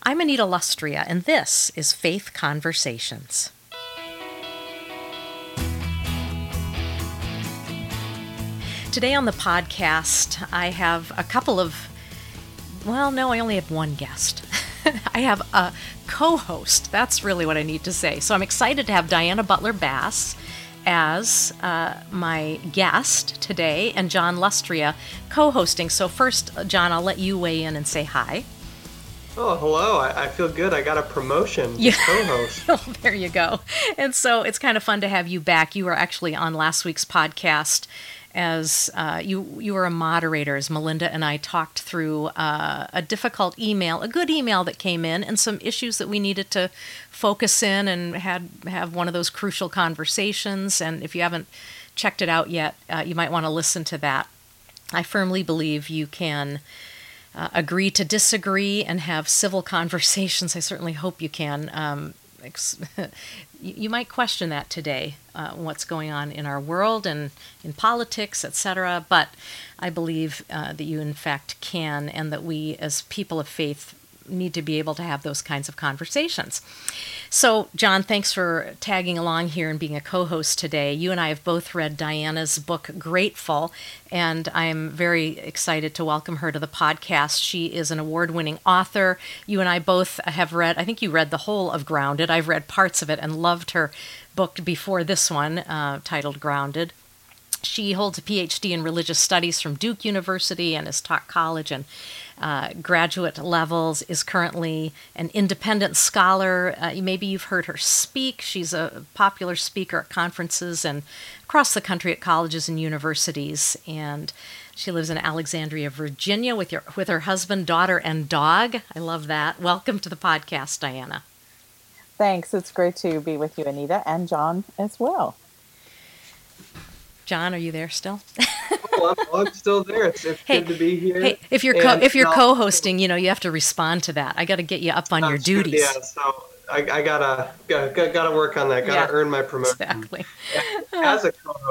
I'm Anita Lustria, and this is Faith Conversations. Today on the podcast, I have a couple of, well, no, I only have one guest. I have a co-host. That's really what I need to say. So I'm excited to have Diana Butler Bass as my guest today, and John Lustria co-hosting. So first, John, I'll let you weigh in and say hi. Oh, hello. I feel good. I got a promotion to co-host. Oh, there you go. And so it's kind of fun to have you back. You were actually on last week's podcast as you were a moderator, as Melinda and I talked through a difficult email, a good email that came in, and some issues that we needed to focus in and have one of those crucial conversations. And if you haven't checked it out yet, you might want to listen to that. I firmly believe you can agree to disagree and have civil conversations. I certainly hope you can. You might question that today, what's going on in our world and in politics, etc. But I believe that you, in fact, can, and that we, as people of faith, need to be able to have those kinds of conversations. So, John, thanks for tagging along here and being a co-host today. You and I have both read Diana's book, Grateful, and I'm very excited to welcome her to the podcast. She is an award-winning author. You and I both have read, I think you read the whole of Grounded. I've read parts of it and loved her book before this one, titled Grounded. She holds a PhD in religious studies from Duke University and has taught college and graduate levels, is currently an independent scholar. Maybe you've heard her speak. She's a popular speaker at conferences and across the country at colleges and universities. And she lives in Alexandria, Virginia with her husband, daughter, and dog. I love that. Welcome to the podcast, Diana. Thanks. It's great to be with you, Anita, and John as well. John, are you there still? I'm still there. It's good to be here. Hey, if you're co-hosting, you have to respond to that. I got to get you up on your duties. Yeah, so I gotta work on that. Gotta earn my promotion. Exactly. As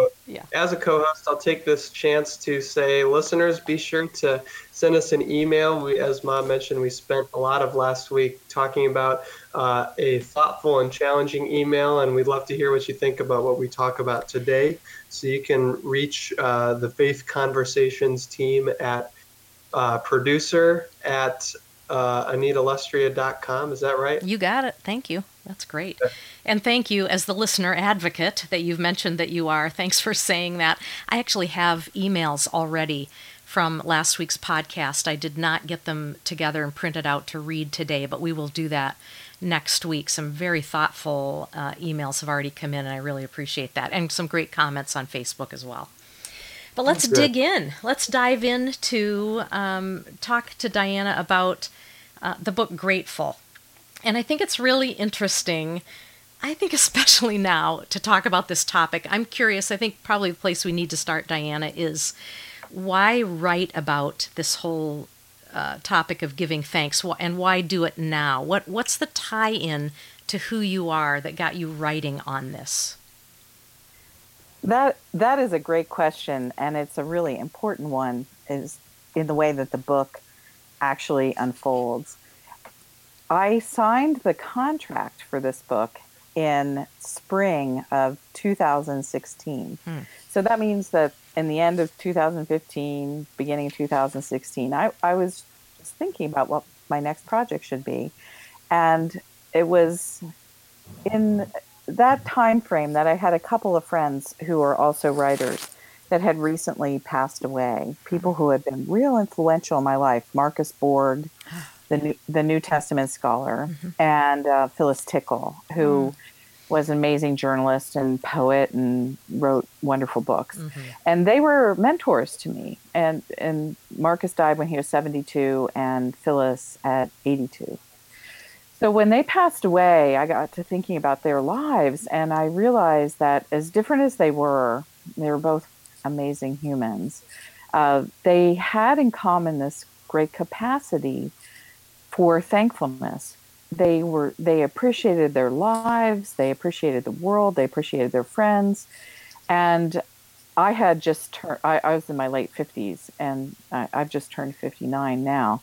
a co-host, I'll take this chance to say, listeners, be sure to send us an email. As Mom mentioned, we spent a lot of last week talking about a thoughtful and challenging email, and we'd love to hear what you think about what we talk about today. So you can reach the Faith Conversations team at producer at AnitaLustria.com. Is that right? You got it. Thank you. That's great. And thank you, as the listener advocate that you've mentioned that you are. Thanks for saying that. I actually have emails already from last week's podcast. I did not get them together and printed out to read today, but we will do that next week. Some very thoughtful emails have already come in, and I really appreciate that. And some great comments on Facebook as well. But let's dig in. Let's dive in to talk to Diana about the book Grateful. And I think it's really interesting, I think especially now, to talk about this topic. I'm curious, I think probably the place we need to start, Diana, is why write about this whole topic of giving thanks, and why do it now? What's the tie-in to who you are that got you writing on this? That is a great question, and it's a really important one, is in the way that the book actually unfolds. I signed the contract for this book in spring of 2016. So that means that in the end of 2015, beginning of 2016, I was just thinking about what my next project should be. And it was in that time frame that I had a couple of friends who are also writers that had recently passed away, people who had been real influential in my life. Marcus Borg, the New Testament scholar, and Phyllis Tickle, who was an amazing journalist and poet and wrote wonderful books. And they were mentors to me. And Marcus died when he was 72 and Phyllis at 82. So when they passed away, I got to thinking about their lives, and I realized that as different as they were both amazing humans. They had in common this great capacity for thankfulness. They appreciated their lives, they appreciated the world, they appreciated their friends. And I was in my late 50s, and I've just turned 59 now.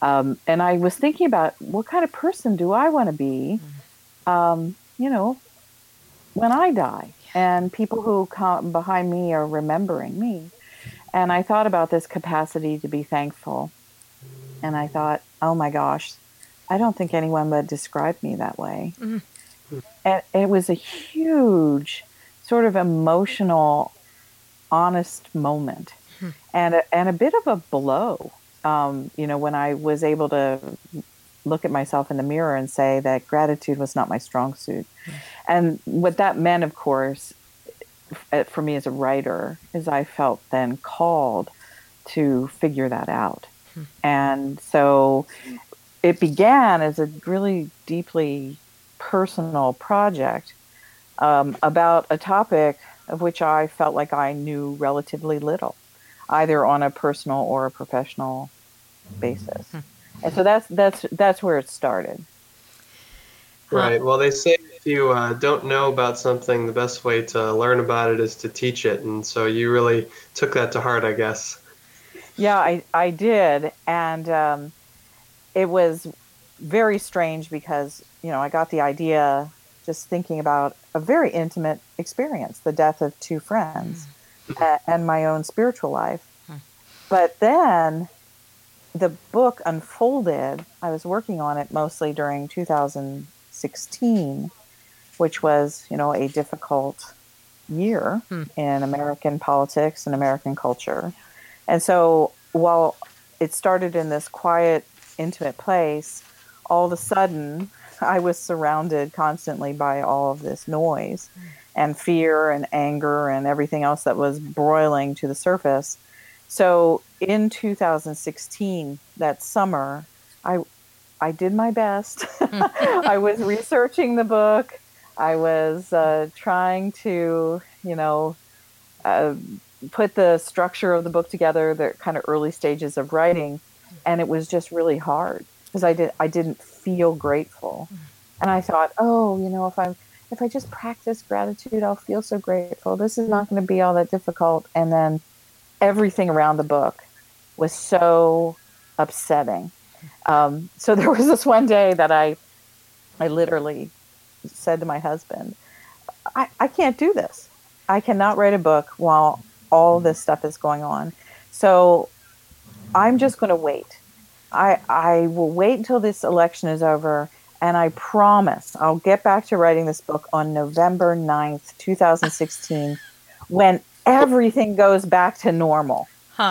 And I was thinking about what kind of person do I want to be, you know, when I die, and people who come behind me are remembering me. And I thought about this capacity to be thankful. And I thought, oh my gosh, I don't think anyone would describe me that way. And it was a huge sort of emotional, honest moment, and a bit of a blow. You know, when I was able to look at myself in the mirror and say that gratitude was not my strong suit. And what that meant, of course, for me as a writer, is I felt then called to figure that out. And so it began as a really deeply personal project about a topic of which I felt like I knew relatively little, either on a personal or a professional basis. And so that's where it started. Right. Well, they say if you don't know about something, the best way to learn about it is to teach it. And so you really took that to heart, I guess. Yeah, I did. And it was very strange because, you know, I got the idea just thinking about a very intimate experience, the death of two friends and my own spiritual life. But then the book unfolded. I was working on it mostly during 2016, which was, you know, a difficult year in American politics and American culture. And so while it started in this quiet, intimate place, all of a sudden I was surrounded constantly by all of this noise and fear and anger and everything else that was broiling to the surface. So in 2016, that summer, I did my best. I was researching the book. I was trying to, you know, put the structure of the book together, the kind of early stages of writing, and it was just really hard because I didn't feel grateful. And I thought, oh, you know, if I just practice gratitude, I'll feel so grateful. This is not going to be all that difficult. And then everything around the book was so upsetting. So there was this one day that I literally said to my husband, I can't do this. I cannot write a book while all this stuff is going on. So I'm just going to wait. I will wait until this election is over, and I promise I'll get back to writing this book on November 9th, 2016, when everything goes back to normal.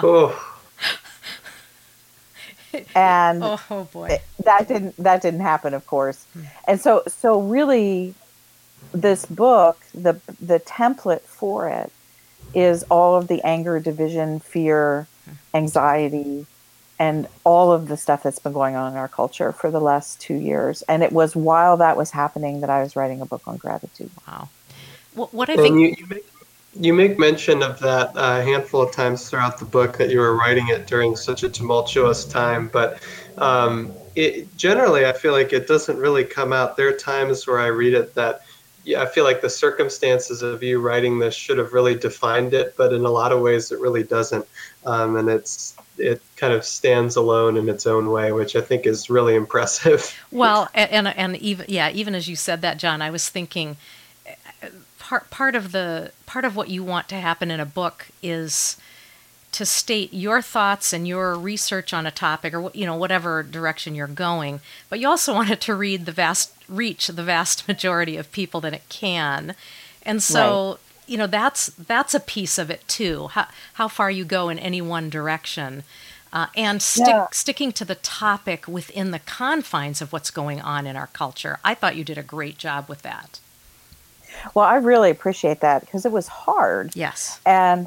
And oh boy, that didn't happen, of course. And so really, this book, the template for it is all of the anger, division, fear, anxiety, and all of the stuff that's been going on in our culture for the last 2 years. And it was while that was happening that I was writing a book on gratitude. Wow. What I think... You make mention of that a handful of times throughout the book, that you were writing it during such a tumultuous time. But generally, I feel like it doesn't really come out. There are times where I read it that I feel like the circumstances of you writing this should have really defined it, but in a lot of ways it really doesn't. And it kind of stands alone in its own way, which I think is really impressive. Well, and even as you said that, John, I was thinking part of what you want to happen in a book is to state your thoughts and your research on a topic, or whatever direction you're going, but you also want it to reach the vast majority of people that it can. And so, right. That's a piece of it too. How far you go in any one direction, and sticking to the topic within the confines of what's going on in our culture. I thought you did a great job with that. Well, I really appreciate that because it was hard. Yes. And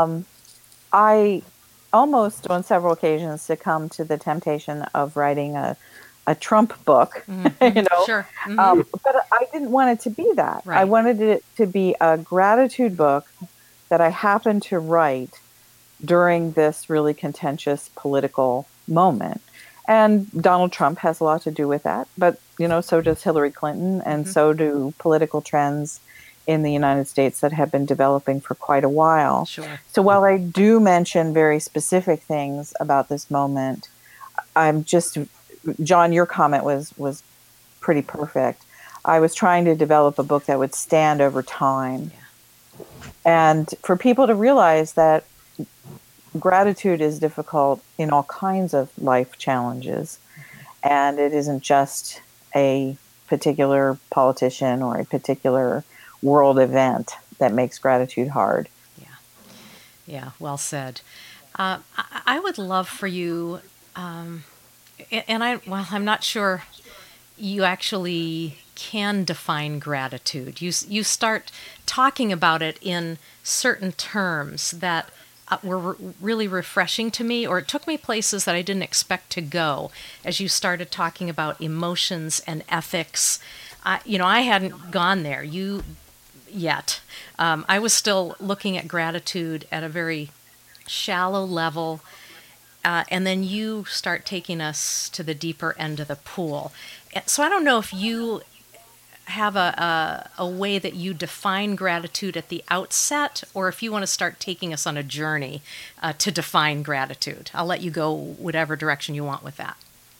I almost on several occasions succumbed to the temptation of writing a Trump book, Sure. Mm-hmm. But I didn't want it to be that. Right. I wanted it to be a gratitude book that I happened to write during this really contentious political moment. And Donald Trump has a lot to do with that, but so does Hillary Clinton, and so do political trends in the United States that have been developing for quite a while. Sure. So while I do mention very specific things about this moment, I'm just, John, your comment was pretty perfect. I was trying to develop a book that would stand over time. Yeah. And for people to realize that gratitude is difficult in all kinds of life challenges. And it isn't just a particular politician or a particular world event that makes gratitude hard. Yeah, well said. I would love for you, and I'm not sure you actually can define gratitude. You start talking about it in certain terms that were really refreshing to me, or it took me places that I didn't expect to go as you started talking about emotions and ethics. I hadn't gone there yet. I was still looking at gratitude at a very shallow level. And then you start taking us to the deeper end of the pool. So I don't know if you have a way that you define gratitude at the outset, or if you want to start taking us on a journey to define gratitude. I'll let you go whatever direction you want with that.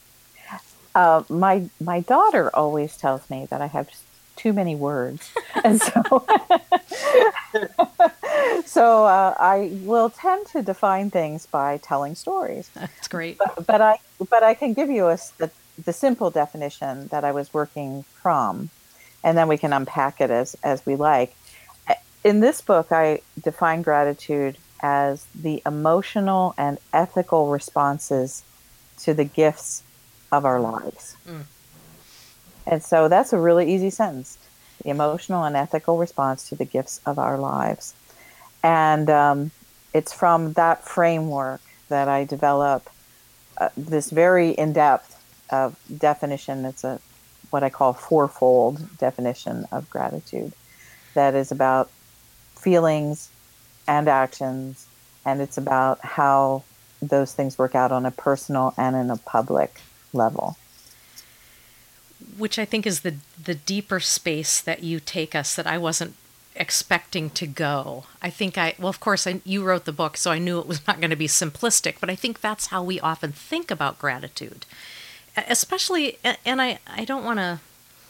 My daughter always tells me that I have too many words, and so I will tend to define things by telling stories. That's great. But I can give you the simple definition that I was working from, and then we can unpack it as we like. In this book, I define gratitude as the emotional and ethical responses to the gifts of our lives. Mm. And so that's a really easy sentence: the emotional and ethical response to the gifts of our lives. And it's from that framework that I develop this very in-depth definition. It's what I call fourfold definition of gratitude that is about feelings and actions, and it's about how those things work out on a personal and in a public level. Which I think is the deeper space that you take us that I wasn't expecting to go. I think of course, you wrote the book, so I knew it was not going to be simplistic, but I think that's how we often think about gratitude. Especially, and I don't want to,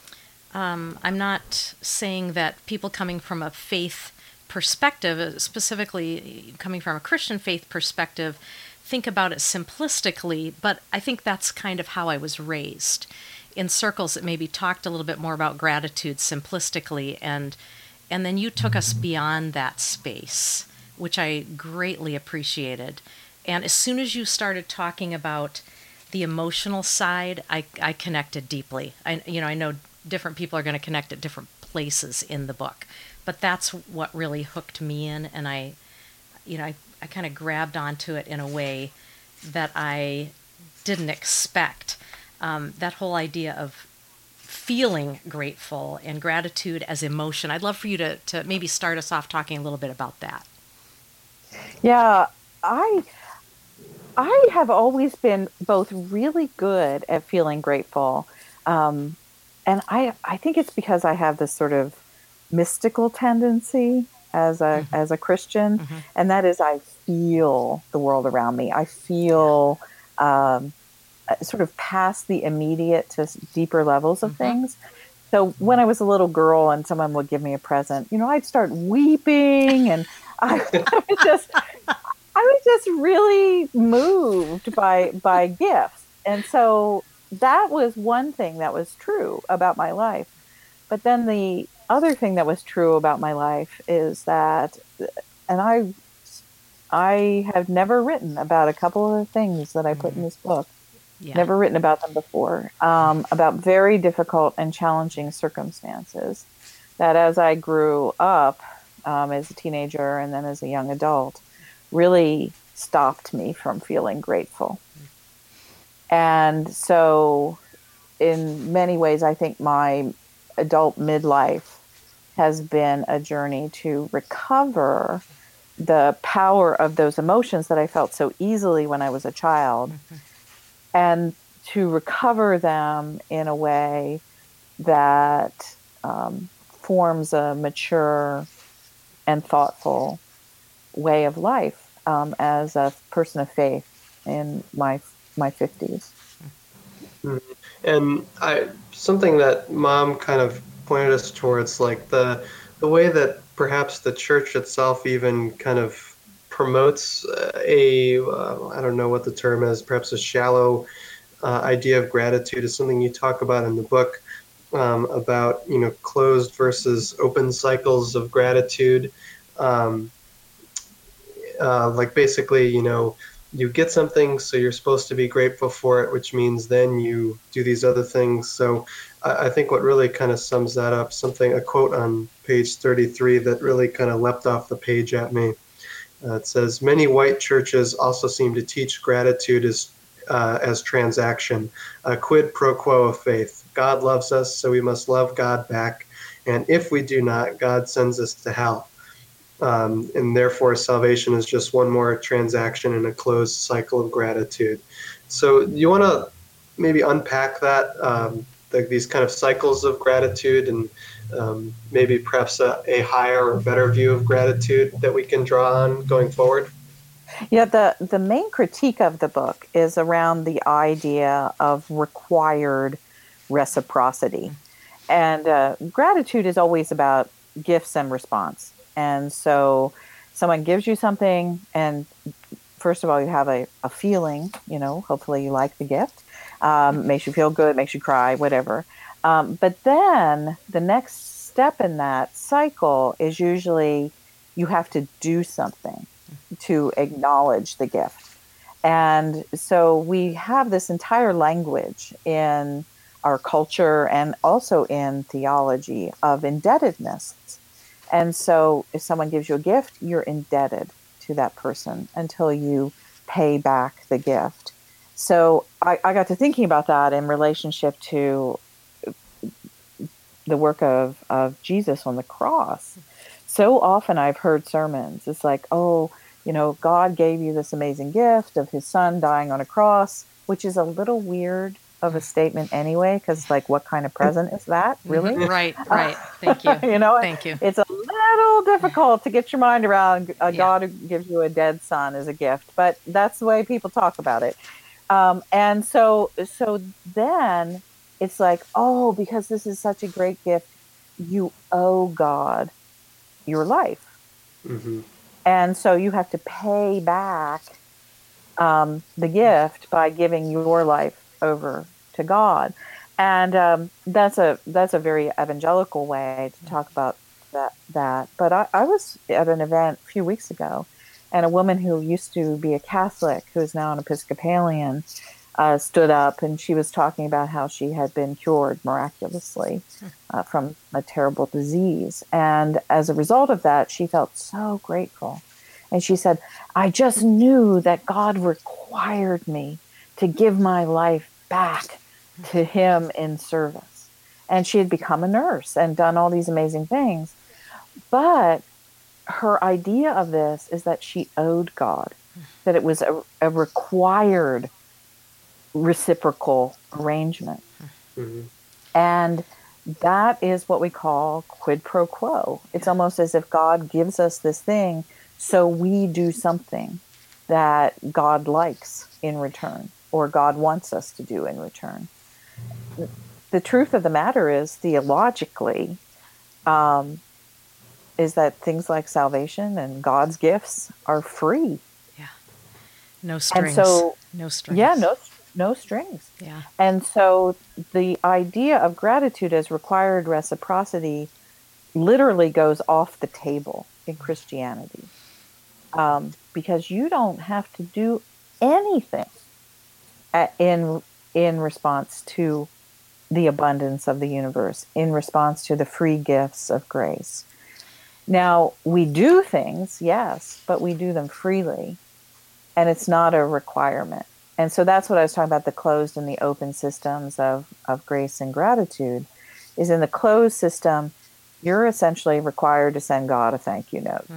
I'm not saying that people coming from a faith perspective, specifically coming from a Christian faith perspective, think about it simplistically, but I think that's kind of how I was raised. In circles that maybe talked a little bit more about gratitude simplistically, and then you took us beyond that space, which I greatly appreciated. And as soon as you started talking about the emotional side, I connected deeply. I know different people are going to connect at different places in the book, but that's what really hooked me in, and I kind of grabbed onto it in a way that I didn't expect. That whole idea of feeling grateful and gratitude as emotion. I'd love for you to maybe start us off talking a little bit about that. Yeah, I have always been both really good at feeling grateful, and I think it's because I have this sort of mystical tendency as a Christian, mm-hmm. and that is I feel the world around me. I feel sort of past the immediate to deeper levels of mm-hmm. things. So when I was a little girl and someone would give me a present, I'd start weeping, and I was just really moved by gifts. And so that was one thing that was true about my life. But then the other thing that was true about my life is that, and I have never written about a couple of the things that I put in this book. Yeah. Never written about them before, about very difficult and challenging circumstances that as I grew up as a teenager and then as a young adult, really stopped me from feeling grateful. And so in many ways, I think my adult midlife has been a journey to recover the power of those emotions that I felt so easily when I was a child. Mm-hmm. And to recover them in a way that forms a mature and thoughtful way of life as a person of faith in my 50s. Mhm. And something that Mom kind of pointed us towards, like the way that perhaps the church itself even kind of promotes I don't know what the term is, perhaps a shallow idea of gratitude is something you talk about in the book, about closed versus open cycles of gratitude. Um, like basically, you get something, so you're supposed to be grateful for it, which means then you do these other things. So I think what really kind of sums that up, a quote on page 33 that really kind of leapt off the page at me. It says, many white churches also seem to teach gratitude as transaction, a quid pro quo of faith. God loves us, so we must love God back. And if we do not, God sends us to hell. And therefore, salvation is just one more transaction in a closed cycle of gratitude. So, you want to maybe unpack that, these kind of cycles of gratitude, and maybe perhaps a higher or better view of gratitude that we can draw on going forward? Yeah, the main critique of the book is around the idea of required reciprocity. And gratitude is always about gifts and response. And so someone gives you something, and first of all, you have a feeling, hopefully you like the gift, makes you feel good, makes you cry, whatever. But then the next step in that cycle is usually you have to do something to acknowledge the gift. And so we have this entire language in our culture and also in theology of indebtedness. And so if someone gives you a gift, you're indebted to that person until you pay back the gift. So I got to thinking about that in relationship to the work of Jesus on the cross. So often I've heard sermons. It's like, oh, God gave you this amazing gift of his son dying on a cross, which is a little weird of a statement anyway, because like, what kind of present is that, really? Right. Thank you. Thank you. It's a little difficult to get your mind around a God who gives you a dead son as a gift, but that's the way people talk about it. And so then it's like, oh, because this is such a great gift, you owe God your life. Mm-hmm. And so you have to pay back the gift by giving your life over to God. And that's a very evangelical way to talk about that. But I was at an event a few weeks ago, and a woman who used to be a Catholic, who is now an Episcopalian, stood up, and she was talking about how she had been cured miraculously from a terrible disease. And as a result of that, she felt so grateful. And she said, I just knew that God required me to give my life back to him in service. And she had become a nurse and done all these amazing things. But her idea of this is that she owed God, that it was a required reciprocal arrangement. Mm-hmm. And that is what we call quid pro quo. It's almost as if God gives us this thing, so we do something that God likes in return, or God wants us to do in return. The truth of the matter is, theologically, is that things like salvation and God's gifts are free. Yeah. No strings. And so, no strings. Yeah, no strings. Yeah. And so the idea of gratitude as required reciprocity literally goes off the table in Christianity, because you don't have to do anything in response to the abundance of the universe, in response to the free gifts of grace. Now, we do things, yes, but we do them freely, and it's not a requirement. And so that's what I was talking about, the closed and the open systems of grace and gratitude. Is in the closed system, you're essentially required to send God a thank you note.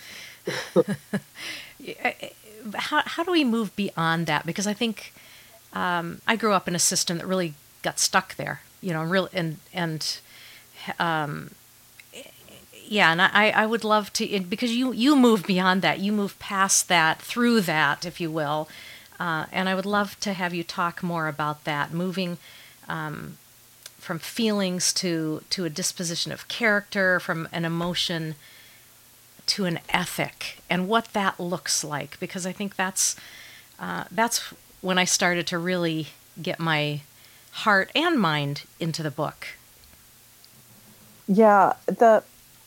How do we move beyond that? Because I think I grew up in a system that really got stuck there, and I would love to, because you move beyond that, you move past that, through that, if you will. And I would love to have you talk more about that, moving from feelings to a disposition of character, from an emotion to an ethic, and what that looks like. Because I think that's when I started to really get my heart and mind into the book. Yeah, the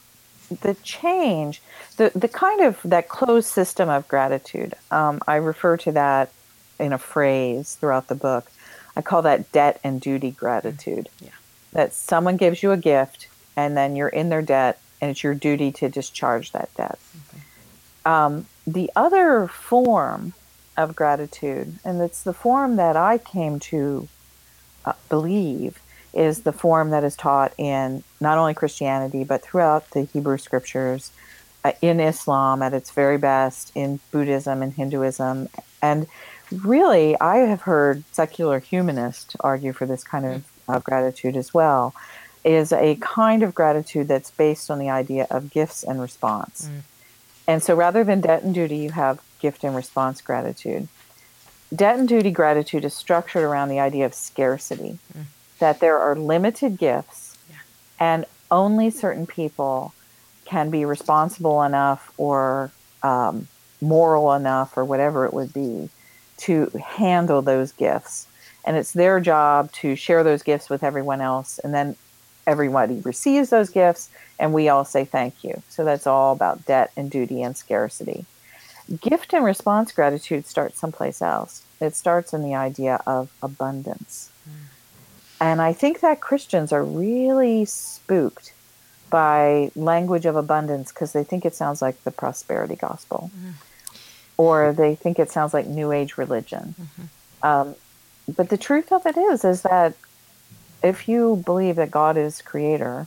change, the kind of that closed system of gratitude. I refer to that in a phrase throughout the book. I call that debt and duty gratitude. Yeah. That someone gives you a gift and then you're in their debt and it's your duty to discharge that debt. The other form of gratitude, and it's the form that I came to believe, is the form that is taught in not only Christianity, but throughout the Hebrew scriptures, in Islam at its very best, in Buddhism and Hinduism. And really, I have heard secular humanists argue for this kind of gratitude as well, is a kind of gratitude that's based on the idea of gifts and response. And so rather than debt and duty, you have gift and response gratitude. Debt and duty gratitude is structured around the idea of scarcity, that there are limited gifts and only certain people can be responsible enough or moral enough or whatever it would be to handle those gifts. And it's their job to share those gifts with everyone else. And then everybody receives those gifts and we all say thank you. So that's all about debt and duty and scarcity. Gift and response gratitude starts someplace else. It starts in the idea of abundance. And I think that Christians are really spooked by language of abundance because they think it sounds like the prosperity gospel, or they think it sounds like New Age religion. But the truth of it is that if you believe that God is creator,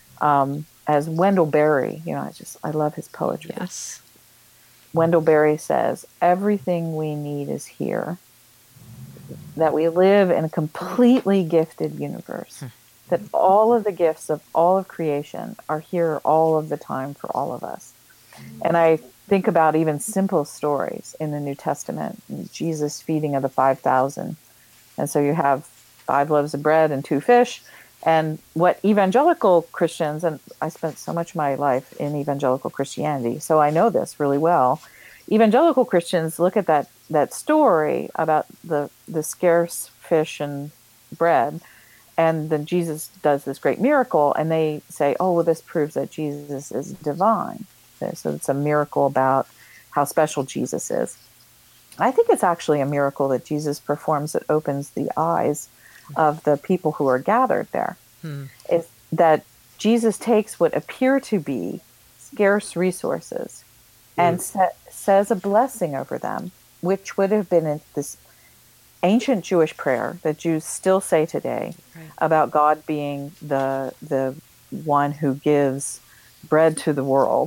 as Wendell Berry, I love his poetry. Yes. Wendell Berry says, everything we need is here. That we live in a completely gifted universe. That all of the gifts of all of creation are here all of the time for all of us. And I think about even simple stories in the New Testament, Jesus feeding of the 5,000. And so you have 5 loaves of bread and 2 fish. And what evangelical Christians, and I spent so much of my life in evangelical Christianity, so I know this really well. Evangelical Christians look at that story about the scarce fish and bread, and then Jesus does this great miracle, and they say, oh, well, this proves that Jesus is divine. So it's a miracle about how special Jesus is. I think it's actually a miracle that Jesus performs that opens the eyes of the people who are gathered there. Is that Jesus takes what appear to be scarce resources and says a blessing over them, which would have been in this ancient Jewish prayer that Jews still say today, about God being the one who gives bread to the world.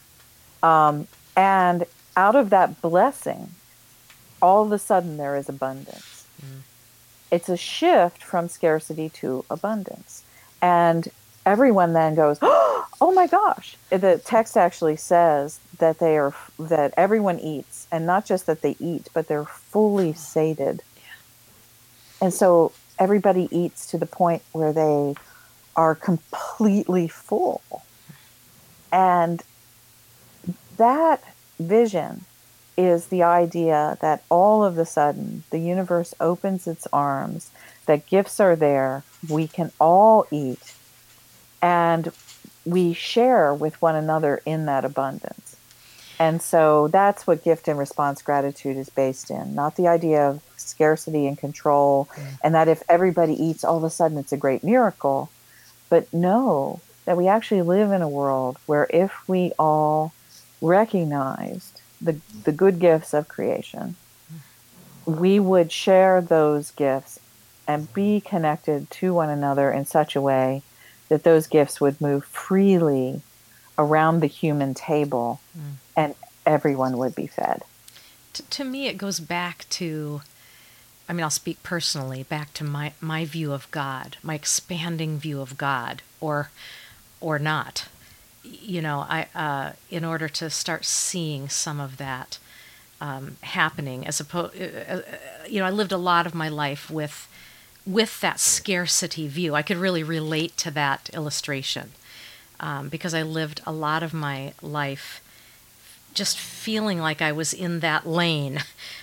And out of that blessing, all of a sudden there is abundance. It's a shift from scarcity to abundance. And everyone then goes, oh my gosh. The text actually says that that everyone eats, and not just that they eat, but they're fully sated. And so everybody eats to the point where they are completely full. And that vision is the idea that all of a sudden the universe opens its arms, that gifts are there, we can all eat, and we share with one another in that abundance. And so that's what gift and response gratitude is based in, not the idea of scarcity and control, and that if everybody eats, all of a sudden it's a great miracle, but no, that we actually live in a world where if we all recognized the good gifts of creation, we would share those gifts and be connected to one another in such a way that those gifts would move freely around the human table and everyone would be fed. To me, it goes back to, I'll speak personally, back to my view of God, my expanding view of God, or not. In order to start seeing some of that happening, as opposed, I lived a lot of my life with that scarcity view. I could really relate to that illustration because I lived a lot of my life just feeling like I was in that lane,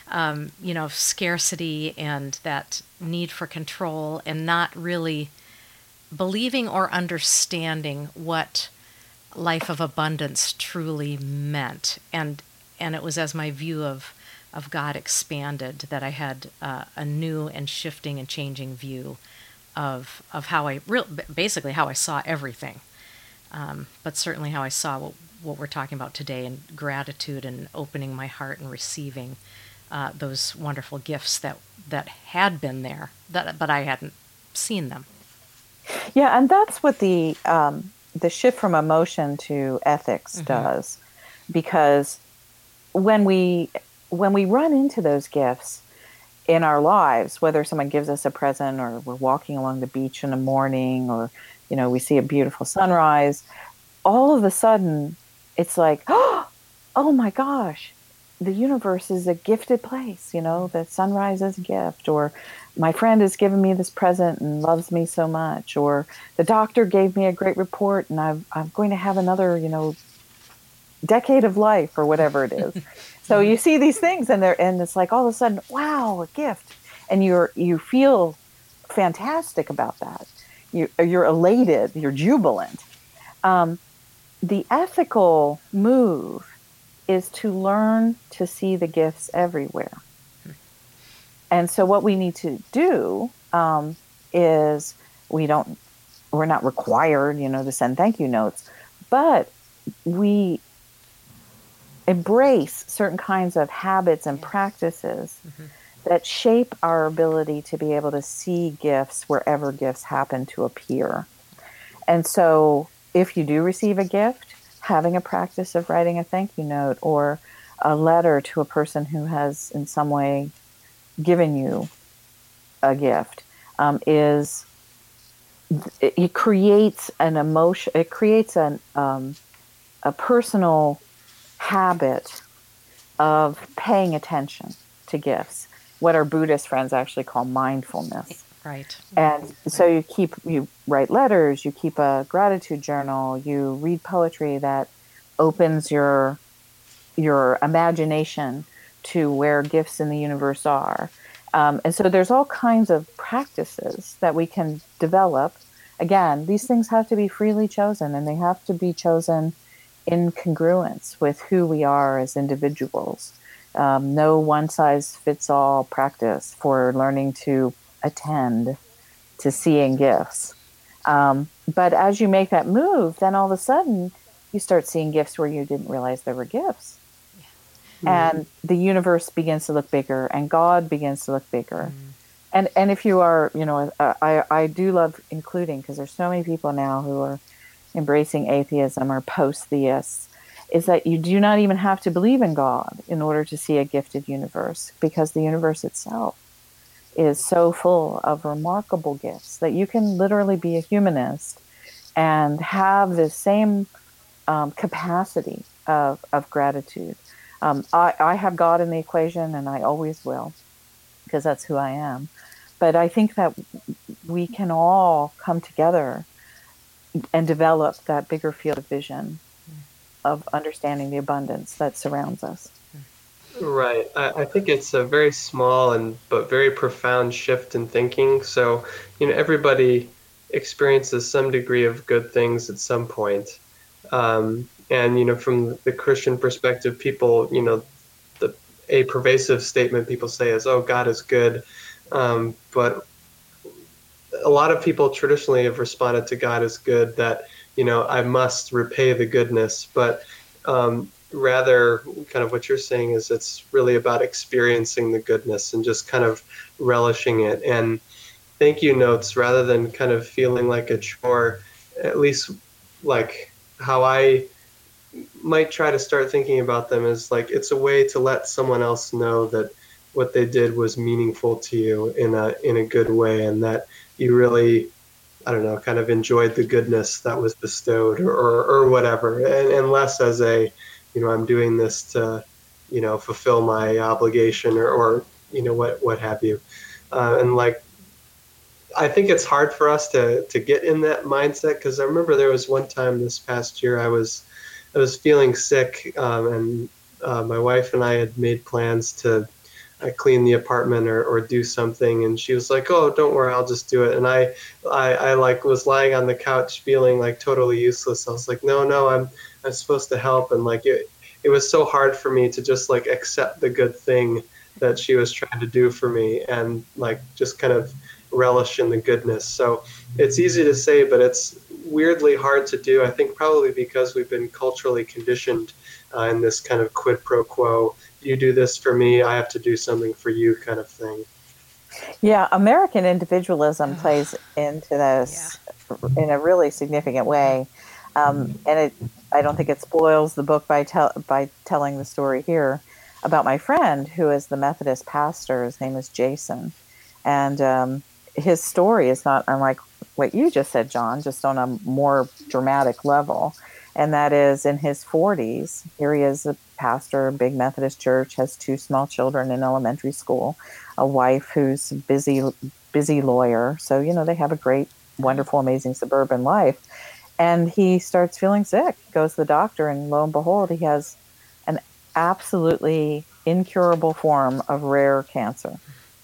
scarcity and that need for control, and not really believing or understanding what life of abundance truly meant. And it was as my view of God expanded that I had a new and shifting and changing view of how basically how I saw everything, but certainly how I saw what we're talking about today, and gratitude and opening my heart and receiving those wonderful gifts that had been there, but I hadn't seen them. Yeah, and that's what the shift from emotion to ethics does, because when we run into those gifts in our lives, whether someone gives us a present, or we're walking along the beach in the morning, or we see a beautiful sunrise, all of a sudden it's like, oh my gosh, the universe is a gifted place. The sunrise is a gift, or my friend has given me this present and loves me so much, or the doctor gave me a great report and I'm going to have another, decade of life, or whatever it is. So you see these things and it's like all of a sudden, wow, a gift. And you feel fantastic about that. You're elated, you're jubilant. The ethical move is to learn to see the gifts everywhere. And so what we need to do is we're not required, to send thank you notes, but we embrace certain kinds of habits and practices that shape our ability to be able to see gifts wherever gifts happen to appear. And so if you do receive a gift, having a practice of writing a thank you note or a letter to a person who has in some way given you a gift it creates an emotion. It creates a personal habit of paying attention to gifts, what our Buddhist friends actually call mindfulness. Right. And so you write letters, you keep a gratitude journal, you read poetry that opens your imagination to where gifts in the universe are. And so there's all kinds of practices that we can develop. Again, these things have to be freely chosen, and they have to be chosen in congruence with who we are as individuals. No one-size-fits-all practice for learning to attend to seeing gifts. But as you make that move, then all of a sudden you start seeing gifts where you didn't realize there were gifts. And the universe begins to look bigger, and God begins to look bigger. And if you are, I do love including, because there's so many people now who are embracing atheism or post-theists, is that you do not even have to believe in God in order to see a gifted universe, because the universe itself is so full of remarkable gifts that you can literally be a humanist and have the same capacity of gratitude. I have God in the equation, and I always will, because that's who I am. But I think that we can all come together and develop that bigger field of vision of understanding the abundance that surrounds us. Right. I think it's a very small but very profound shift in thinking. So, everybody experiences some degree of good things at some point. And, from the Christian perspective, people, a pervasive statement people say is, oh, God is good. But a lot of people traditionally have responded to God as good, that, I must repay the goodness. But rather, kind of what you're saying is it's really about experiencing the goodness and just kind of relishing it. And thank you notes, rather than kind of feeling like a chore, at least like how I might try to start thinking about them, is like it's a way to let someone else know that what they did was meaningful to you in a good way, and that you really, I don't know, kind of enjoyed the goodness that was bestowed or whatever, and less as a, I'm doing this to, fulfill my obligation or what have you. And like, I think it's hard for us to get in that mindset, because I remember there was one time this past year I was feeling sick, and my wife and I had made plans to clean the apartment or do something, and she was like, "Oh, don't worry, I'll just do it." And I like was lying on the couch feeling like totally useless. I was like, "No, I'm supposed to help," and like it was so hard for me to just like accept the good thing that she was trying to do for me, and like just kind of relish in the goodness. So it's easy to say, but it's weirdly hard to do. I think probably because we've been culturally conditioned in this kind of quid pro quo. You do this for me, I have to do something for you kind of thing. Yeah, American individualism plays into this in a really significant way. And I don't think it spoils the book by telling the story here about my friend who is the Methodist pastor. His name is Jason. And his story is not unlike what you just said, John, just on a more dramatic level. And that is, in his 40s, here he is, a pastor, a big Methodist church, has 2 small children in elementary school, a wife who's a busy lawyer. So, they have a great, wonderful, amazing suburban life. And he starts feeling sick, goes to the doctor, and lo and behold, he has an absolutely incurable form of rare cancer.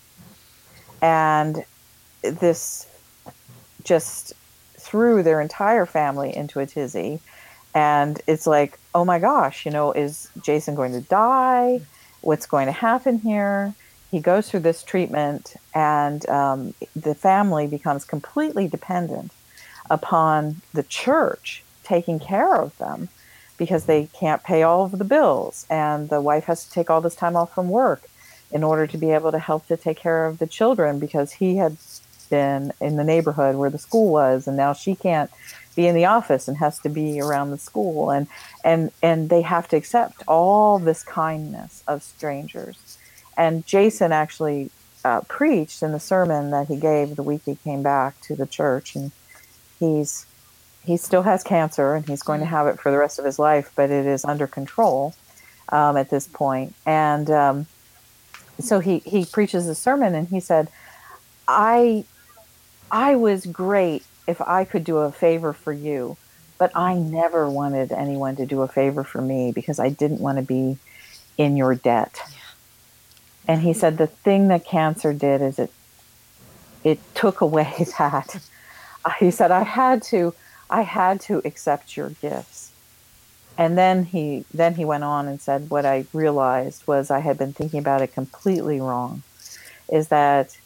And this just threw their entire family into a tizzy. And it's like, oh my gosh, is Jason going to die? What's going to happen here? He goes through this treatment, and the family becomes completely dependent upon the church taking care of them, because they can't pay all of the bills. And the wife has to take all this time off from work in order to be able to help to take care of the children, because he had been in the neighborhood where the school was, and now she can't be in the office and has to be around the school, and they have to accept all this kindness of strangers. And Jason actually preached in the sermon that he gave the week he came back to the church, and he still has cancer, and he's going to have it for the rest of his life, but it is under control at this point. And so he preaches a sermon, and he said, I was great if I could do a favor for you, but I never wanted anyone to do a favor for me, because I didn't want to be in your debt. Yeah. And he said the thing that cancer did is it took away that. He said, I had to accept your gifts. And then he went on and said, what I realized was I had been thinking about it completely wrong, is that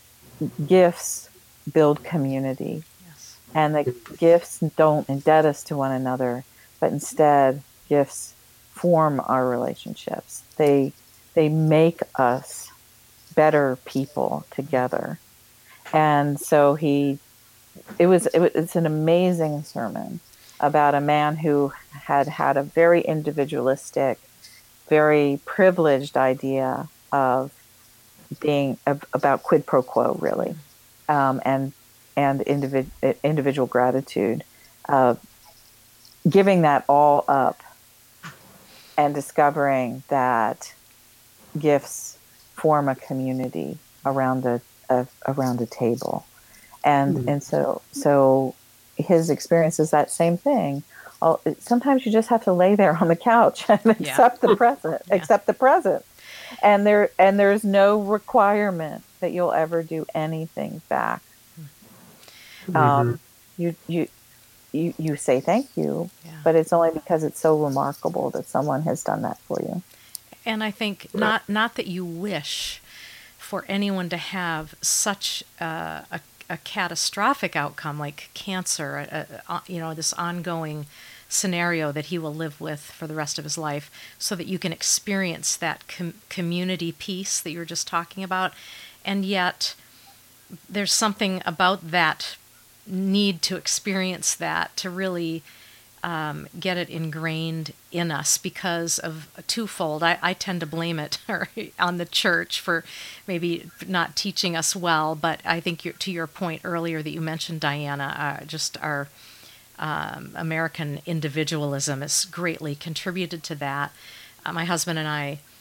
gifts build community. Yes. And the gifts don't indebт us to one another, but instead gifts form our relationships. They make us better people together. And so it's an amazing sermon about a man who had a very individualistic, very privileged idea of being about quid pro quo, really, and individual gratitude, giving that all up and discovering that gifts form a community around a table. And so his experience is that same thing. Sometimes you just have to lay there on the couch and accept the present, accept the present. And there's no requirement that you'll ever do anything back. You say thank you, but it's only because it's so remarkable that someone has done that for you. And I think not that you wish for anyone to have such a catastrophic outcome like cancer, this ongoing scenario that he will live with for the rest of his life, so that you can experience that community piece that you were just talking about. And yet there's something about that need to experience that to really get it ingrained in us, because of twofold. I tend to blame it on the church for maybe not teaching us well, but I think to your point earlier that you mentioned, Diana, just our American individualism has greatly contributed to that. My husband and I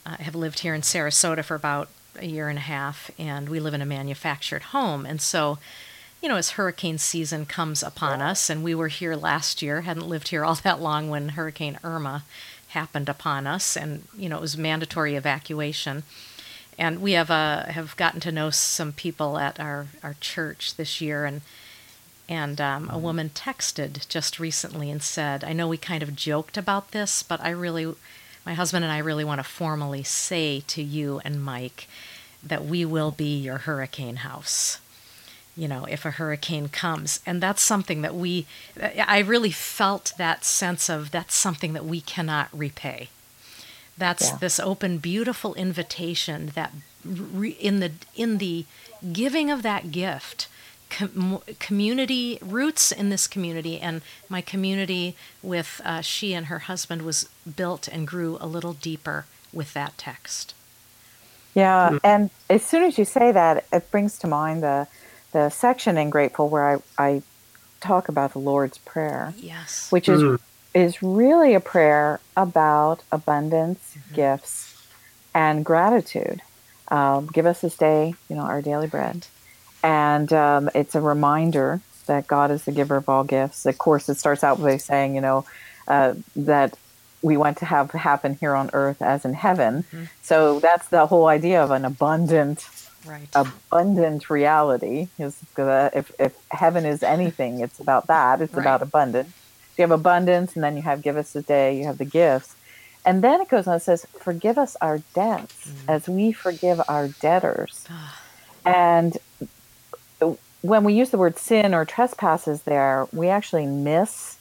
have lived here in Sarasota for about a year and a half, and we live in a manufactured home. And so, as hurricane season comes upon us, and we were here last year, hadn't lived here all that long when Hurricane Irma happened upon us, and it was mandatory evacuation. And we have gotten to know some people at our church this year, and a woman texted just recently and said, "I know we kind of joked about this, but my husband and I really want to formally say to you and Mike that we will be your hurricane house, if a hurricane comes." And that's something that I really felt that sense of, that's something that we cannot repay. That's this open, beautiful invitation that in the giving of that gift, community roots in this community, and my community with she and her husband was built and grew a little deeper with that text. Yeah, and as soon as you say that, it brings to mind the section in Grateful where I talk about the Lord's Prayer. Yes, which is really a prayer about abundance, gifts, and gratitude. Give us this day, our daily bread. And it's a reminder that God is the giver of all gifts. Of course, it starts out by saying, that we want to have happen here on earth as in heaven. So that's the whole idea of an abundant reality. Is if heaven is anything, it's about that. It's about abundance. You have abundance, and then you have give us this day, you have the gifts. And then it goes on and says, forgive us our debts as we forgive our debtors. And when we use the word sin or trespasses there, we actually miss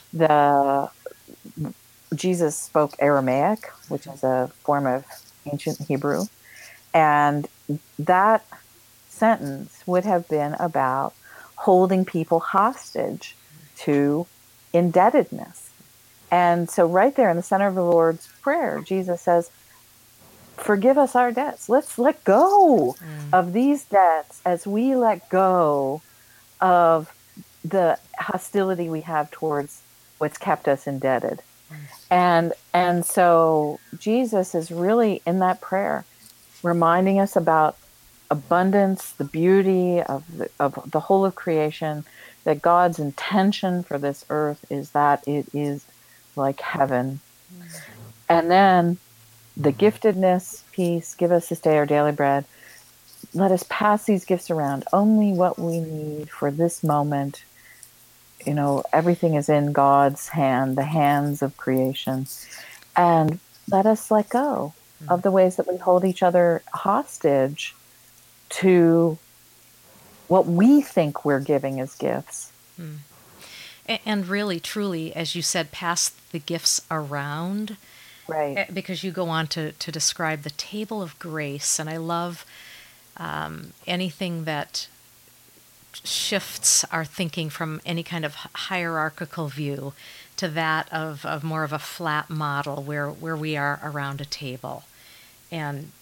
Jesus spoke Aramaic, which is a form of ancient Hebrew. And that sentence would have been about holding people hostage to indebtedness. And so right there in the center of the Lord's Prayer, Jesus says, forgive us our debts. Let's let go of these debts as we let go of the hostility we have towards what's kept us indebted. And so Jesus is really in that prayer reminding us about abundance, the beauty of the whole of creation, that God's intention for this earth is that it is like heaven. And then the giftedness piece, give us this day our daily bread. Let us pass these gifts around, only what we need for this moment. Everything is in God's hand, the hands of creation. And let us let go of the ways that we hold each other hostage to what we think we're giving as gifts. And really, truly, as you said, pass the gifts around. Right. Because you go on to describe the table of grace. And I love anything that shifts our thinking from any kind of hierarchical view to that of more of a flat model where we are around a table. And,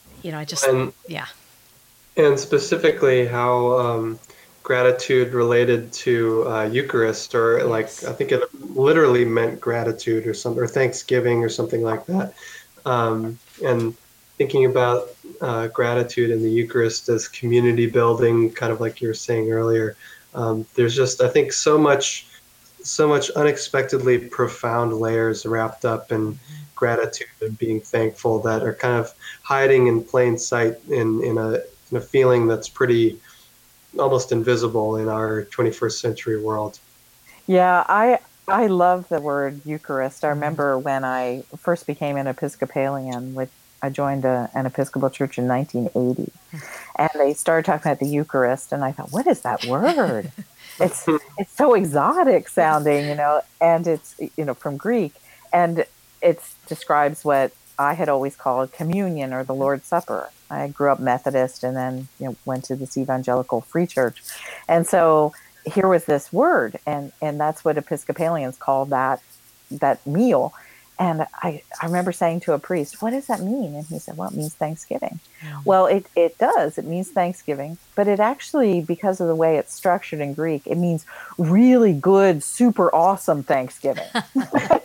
And specifically how gratitude related to Eucharist, or I think it literally meant gratitude or something, or Thanksgiving or something like that. And thinking about gratitude in the Eucharist as community building, kind of like you were saying earlier. There's just, I think, so much unexpectedly profound layers wrapped up in gratitude and being thankful that are kind of hiding in plain sight in a feeling that's pretty almost invisible in our 21st century world. Yeah, I love the word Eucharist. I remember when I first became an Episcopalian, I joined an Episcopal church in 1980, and they started talking about the Eucharist, and I thought, what is that word? It's so exotic sounding, and it's, from Greek, and it describes what I had always called communion or the Lord's Supper. I grew up Methodist and then went to this evangelical free church. And so here was this word, and that's what Episcopalians call that meal. And I remember saying to a priest, what does that mean? And he said, well, it means Thanksgiving. Mm-hmm. Well, it does. It means Thanksgiving. But it actually, because of the way it's structured in Greek, it means really good, super awesome Thanksgiving.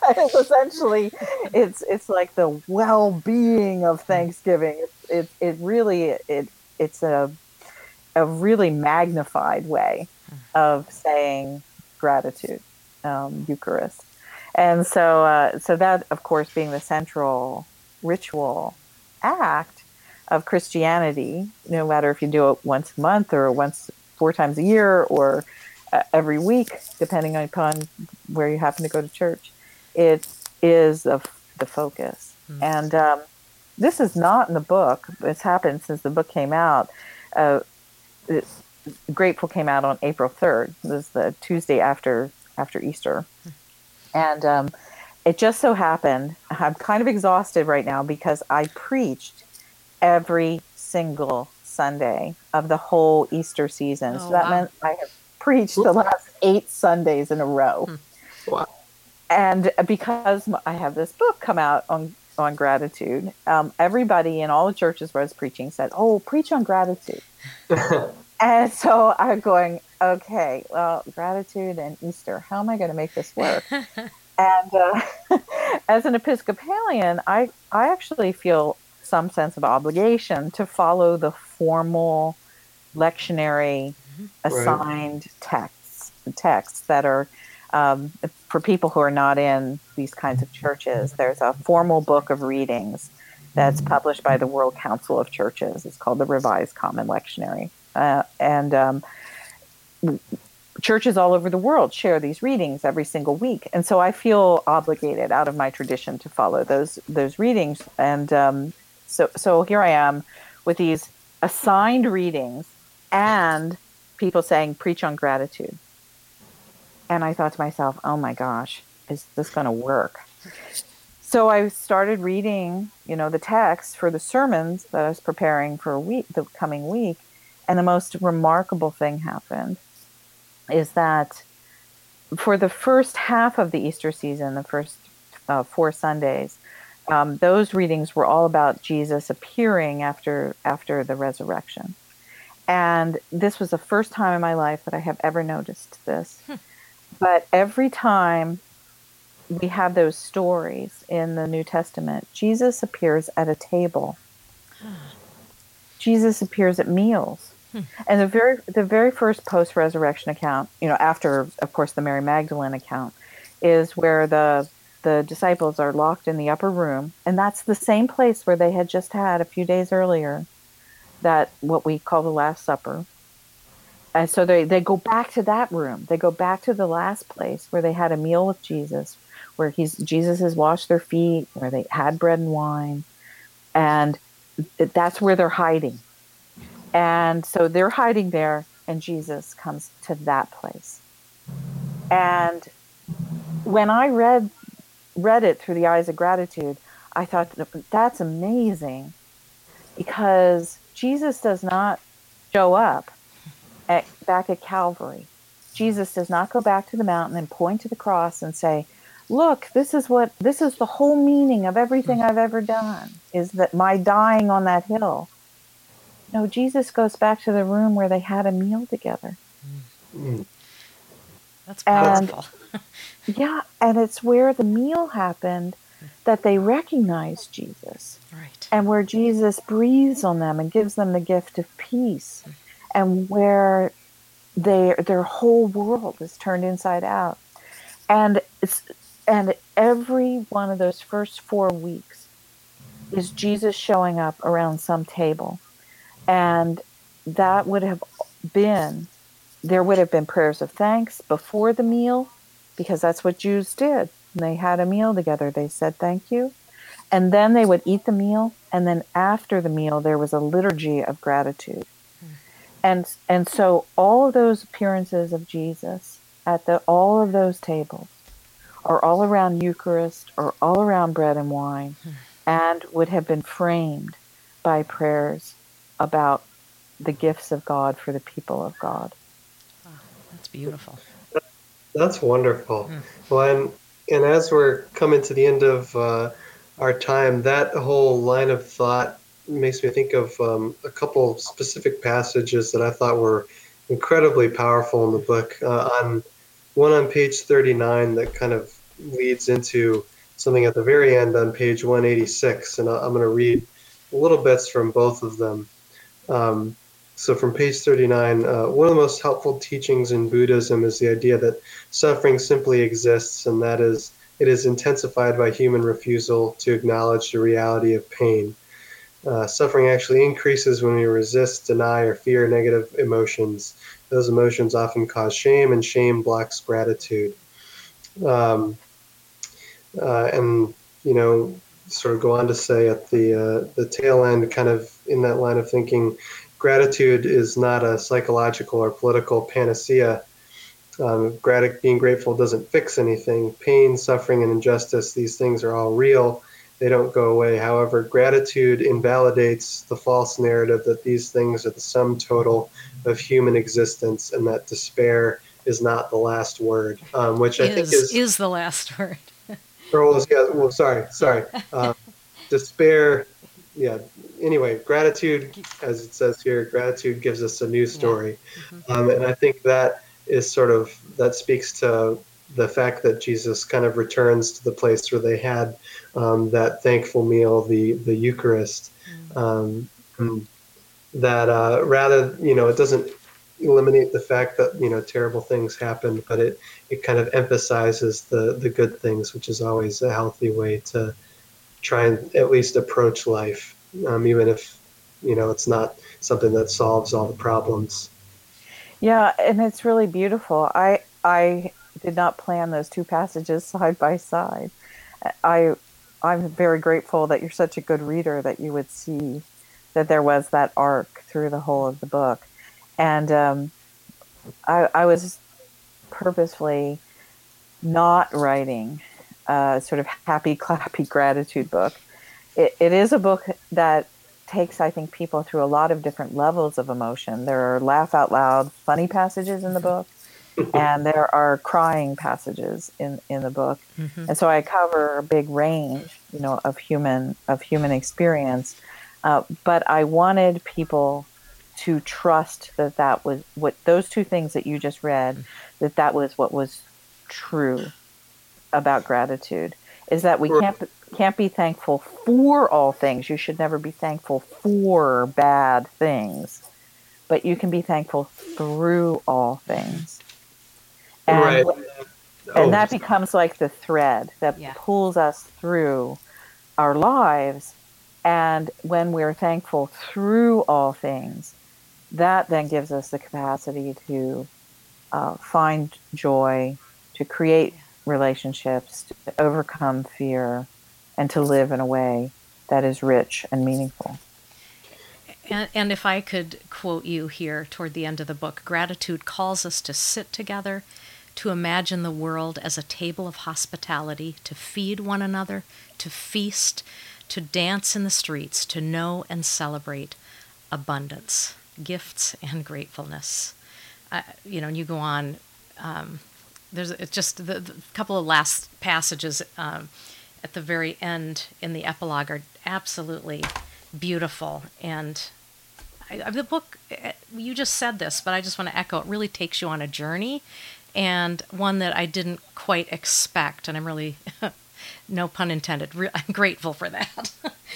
It's essentially, it's like the well-being of Thanksgiving. It really it's a really magnified way of saying gratitude, Eucharist. And so that, of course, being the central ritual act of Christianity, no matter if you do it once a month or once 4 times a year or every week, depending upon where you happen to go to church, it is the focus. And this is not in the book. It's happened since the book came out. Grateful came out on April 3rd. This is the Tuesday after Easter. And it just so happened, I'm kind of exhausted right now because I preached every single Sunday of the whole Easter season. So that meant I have preached the last 8 Sundays in a row. Wow. And because I have this book come out on gratitude, everybody in all the churches where I was preaching said, "Oh, preach on gratitude." And so I'm going, okay, well, gratitude and Easter, how am I going to make this work? And as an Episcopalian, I actually feel some sense of obligation to follow the formal lectionary assigned texts that are for people who are not in these kinds of churches. There's a formal book of readings that's published by the World Council of Churches. It's called the Revised Common Lectionary. And churches all over the world share these readings every single week. And so I feel obligated out of my tradition to follow those readings. And so here I am with these assigned readings and people saying, preach on gratitude. And I thought to myself, oh my gosh, is this going to work? So I started reading, the text for the sermons that I was preparing for the coming week. And the most remarkable thing happened is that for the first half of the Easter season, the first 4 Sundays, those readings were all about Jesus appearing after the resurrection. And this was the first time in my life that I have ever noticed this. But every time we have those stories in the New Testament, Jesus appears at a table. Jesus appears at meals. And the very first post-resurrection account, after, of course, the Mary Magdalene account, is where the disciples are locked in the upper room. And that's the same place where they had just had a few days earlier that what we call the Last Supper. And so they go back to that room. They go back to the last place where they had a meal with Jesus, where Jesus has washed their feet, where they had bread and wine. And that's where they're hiding. And so they're hiding there, and Jesus comes to that place. And when I read it through the eyes of gratitude, I thought, that's amazing, because Jesus does not show up back at Calvary. Jesus does not go back to the mountain and point to the cross and say, look, this is the whole meaning of everything I've ever done, is that my dying on that hill. No, Jesus goes back to the room where they had a meal together. That's powerful. Yeah, and it's where the meal happened that they recognized Jesus. Right. And where Jesus breathes on them and gives them the gift of peace. And where their whole world is turned inside out. And every one of those first 4 weeks is Jesus showing up around some table. And that would have been, there would have been prayers of thanks before the meal, because that's what Jews did. When they had a meal together, they said thank you. And then they would eat the meal. And then after the meal, there was a liturgy of gratitude. And so all of those appearances of Jesus at all of those tables are all around Eucharist or all around bread and wine, and would have been framed by prayers about the gifts of God for the people of God. Oh, that's beautiful. That's wonderful. Well, and as we're coming to the end of our time, that whole line of thought makes me think of a couple specific passages that I thought were incredibly powerful in the book. One on page 39 that kind of leads into something at the very end on page 186, and I'm going to read little bits from both of them. So from page 39, one of the most helpful teachings in Buddhism is the idea that suffering simply exists, and that is, it is intensified by human refusal to acknowledge the reality of pain. Suffering actually increases when we resist, deny, or fear negative emotions. Those emotions often cause shame, and shame blocks gratitude. And, sort of go on to say at the tail end, kind of in that line of thinking, gratitude is not a psychological or political panacea. Being grateful doesn't fix anything. Pain, suffering, and injustice, these things are all real. They don't go away. However, gratitude invalidates the false narrative that these things are the sum total of human existence and that despair is not the last word, which I think is the last word. Sorry. Despair, yeah. Anyway, gratitude, as it says here, gratitude gives us a new story. Yeah. Mm-hmm. And I think that is that speaks to the fact that Jesus kind of returns to the place where they had that thankful meal, the Eucharist. Mm-hmm. That rather, it doesn't eliminate the fact that terrible things happen, but it kind of emphasizes the good things, which is always a healthy way to try and at least approach life, even if it's not something that solves all the problems. Yeah, and it's really beautiful. I did not plan those two passages side by side. I'm very grateful that you're such a good reader that you would see that there was that arc through the whole of the book. And I was purposefully not writing a sort of happy, clappy gratitude book. It is a book that takes, I think, people through a lot of different levels of emotion. There are laugh out loud, funny passages in the book, and there are crying passages in the book. Mm-hmm. And so I cover a big range, of human experience. But I wanted people to trust that was what those two things that you just read, that was what was true about gratitude, is that we can't be thankful for all things. You should never be thankful for bad things, but you can be thankful through all things. And, right. And that becomes like the thread that pulls us through our lives. And when we're thankful through all things, that then gives us the capacity to find joy, to create relationships, to overcome fear, and to live in a way that is rich and meaningful. And if I could quote you here toward the end of the book, gratitude calls us to sit together, to imagine the world as a table of hospitality, to feed one another, to feast, to dance in the streets, to know and celebrate abundance, gifts, and gratefulness. And you go on. There's just the couple of last passages at the very end in the epilogue are absolutely beautiful. And the book, you just said this, but I just want to echo, it really takes you on a journey, and one that I didn't quite expect. And I'm really, no pun intended, I'm grateful for that.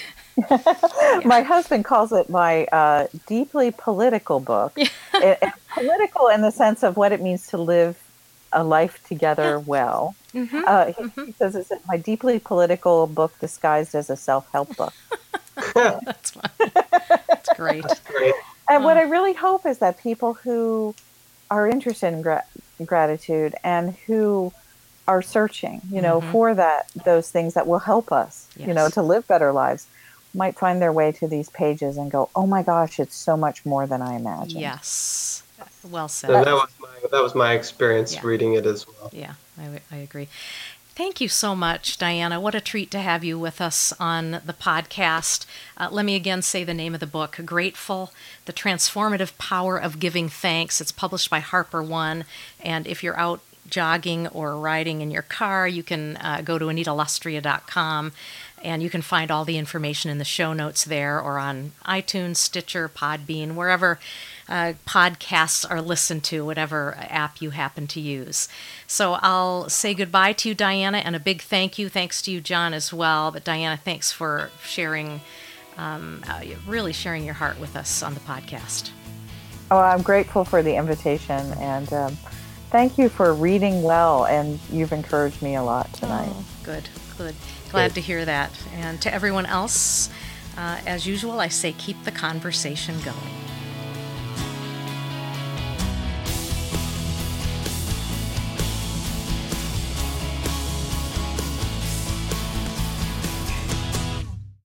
My husband calls it my deeply political book. Political in the sense of what it means to live a life together well. Mm-hmm. He says it's my deeply political book disguised as a self-help book. That's fun. That's great. And what I really hope is that people who are interested in gratitude and who are searching, for those things that will help us, to live better lives, might find their way to these pages and go, oh my gosh, it's so much more than I imagined. Yes. Well said. And that was my experience reading it as well. Yeah, I agree. Thank you so much, Diana. What a treat to have you with us on the podcast. Let me again say the name of the book, Grateful, The Transformative Power of Giving Thanks. It's published by Harper One. And if you're out jogging or riding in your car, you can go to AnitaLustrea.com And you can find all the information in the show notes there or on iTunes, Stitcher, Podbean, wherever podcasts are listened to, whatever app you happen to use. So I'll say goodbye to you, Diana, and a big thank you. Thanks to you, John, as well. But Diana, thanks for sharing, really sharing your heart with us on the podcast. Oh, I'm grateful for the invitation, and thank you for reading well, and you've encouraged me a lot tonight. Oh, good. Glad to hear that. And to everyone else, as usual, I say keep the conversation going.